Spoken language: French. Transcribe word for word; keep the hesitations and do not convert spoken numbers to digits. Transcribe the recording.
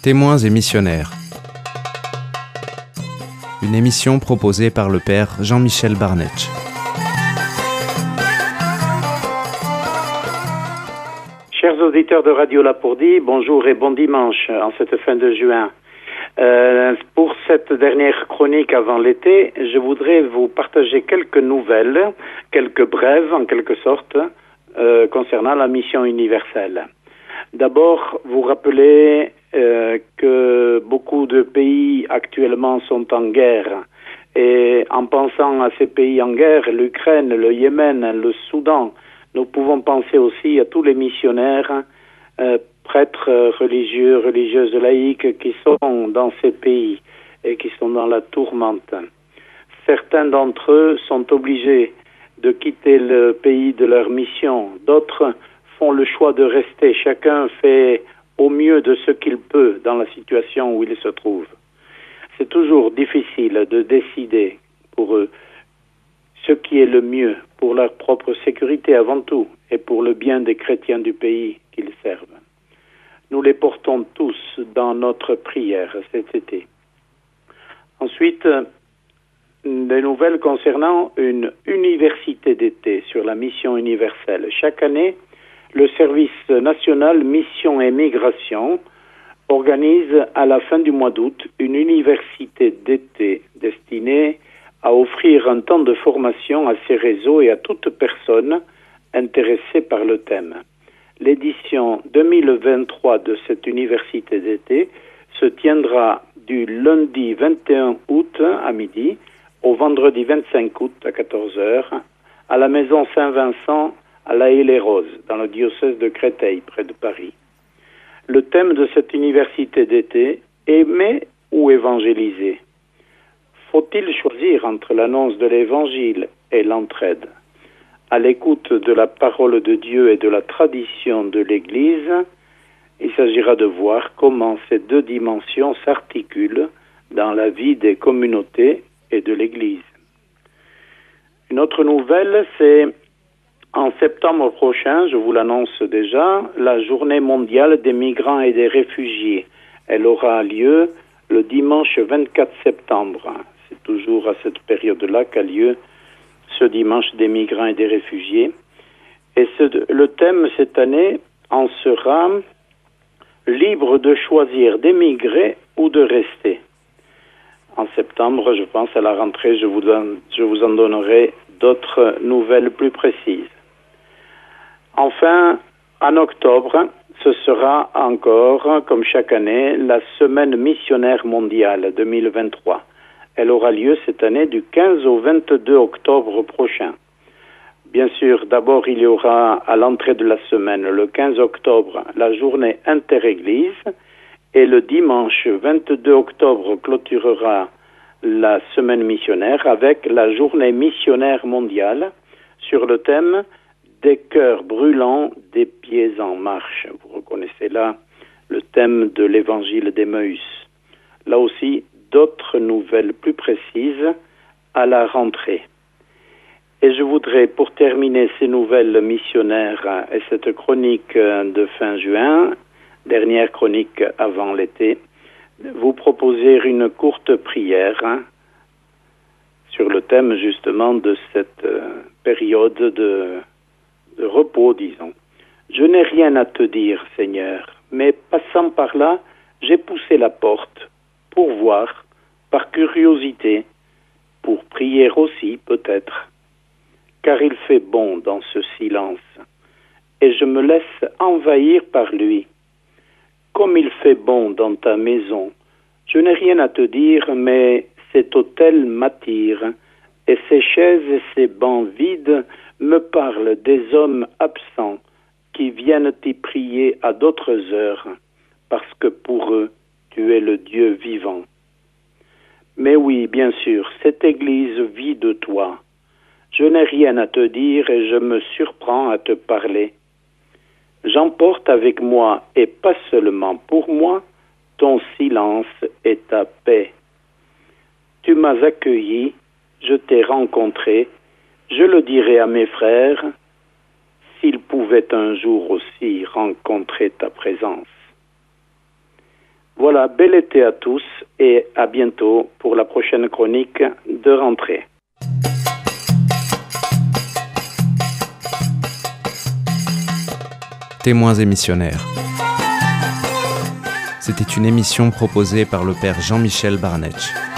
Témoins et missionnaires. Une émission proposée par le père Jean-Michel Barnetch. Chers auditeurs de Radio Lapourdie, bonjour et bon dimanche en cette fin de juin. Euh, pour cette dernière chronique avant l'été, je voudrais vous partager quelques nouvelles, quelques brèves en quelque sorte, euh, concernant la mission universelle. D'abord, vous rappelez euh, que beaucoup de pays actuellement sont en guerre. Et en pensant à ces pays en guerre, l'Ukraine, le Yémen, le Soudan, nous pouvons penser aussi à tous les missionnaires, euh, prêtres religieux, religieuses laïques qui sont dans ces pays et qui sont dans la tourmente. Certains d'entre eux sont obligés de quitter le pays de leur mission. D'autres font le choix de rester. Chacun fait au mieux de ce qu'il peut dans la situation où il se trouve. C'est toujours difficile de décider pour eux ce qui est le mieux pour leur propre sécurité avant tout et pour le bien des chrétiens du pays qu'ils servent. Nous les portons tous dans notre prière cet été. Ensuite, des nouvelles concernant une université d'été sur la mission universelle. Chaque année, le service national Mission et Migration organise à la fin du mois d'août une université d'été destinée à offrir un temps de formation à ces réseaux et à toute personne intéressée par le thème. L'édition deux mille vingt-trois de cette université d'été se tiendra du lundi vingt et un août à midi au vendredi vingt-cinq août à quatorze heures à la maison Saint-Vincent à La Haye-les-Roses, dans le diocèse de Créteil, près de Paris. Le thème de cette université d'été, aimer ou évangéliser? Faut-il choisir entre l'annonce de l'évangile et l'entraide? À l'écoute de la parole de Dieu et de la tradition de l'Église, il s'agira de voir comment ces deux dimensions s'articulent dans la vie des communautés et de l'Église. Une autre nouvelle, c'est en septembre prochain, je vous l'annonce déjà, la journée mondiale des migrants et des réfugiés. Elle aura lieu le dimanche vingt-quatre septembre. C'est toujours à cette période-là qu'a lieu ce dimanche des migrants et des réfugiés. Et ce, le thème cette année en sera libre de choisir d'émigrer ou de rester. En septembre, je pense à la rentrée, je vous, donne, je vous en donnerai d'autres nouvelles plus précises. Enfin, en octobre, ce sera encore, comme chaque année, la semaine missionnaire mondiale deux mille vingt-trois. Elle aura lieu cette année du quinze au vingt-deux octobre prochain. Bien sûr, d'abord, il y aura à l'entrée de la semaine, le quinze octobre, la journée interéglise et le dimanche vingt-deux octobre clôturera la semaine missionnaire avec la journée missionnaire mondiale sur le thème des cœurs brûlants, des pieds en marche. Vous reconnaissez là le thème de l'évangile d'Emmaüs. Là aussi, d'autres nouvelles plus précises à la rentrée. Et je voudrais, pour terminer ces nouvelles missionnaires et cette chronique de fin juin, dernière chronique avant l'été, vous proposer une courte prière hein, sur le thème justement de cette euh, période de, de repos, disons. Je n'ai rien à te dire, Seigneur, mais passant par là, j'ai poussé la porte pour voir, par curiosité, pour prier aussi peut-être, car il fait bon dans ce silence, et je me laisse envahir par lui. Comme il fait bon dans ta maison, je n'ai rien à te dire, mais cet autel m'attire, et ces chaises et ces bancs vides me parlent des hommes absents qui viennent t'y prier à d'autres heures, parce que pour eux, tu es le Dieu vivant. Mais oui, bien sûr, cette église vit de toi. Je n'ai rien à te dire et je me surprends à te parler. J'emporte avec moi, et pas seulement pour moi, ton silence et ta paix. Tu m'as accueilli, je t'ai rencontré, je le dirai à mes frères, s'ils pouvaient un jour aussi rencontrer ta présence. Voilà, bel été à tous et à bientôt pour la prochaine chronique de rentrée. Témoins et missionnaires. C'était une émission proposée par le père Jean-Michel Barnetch.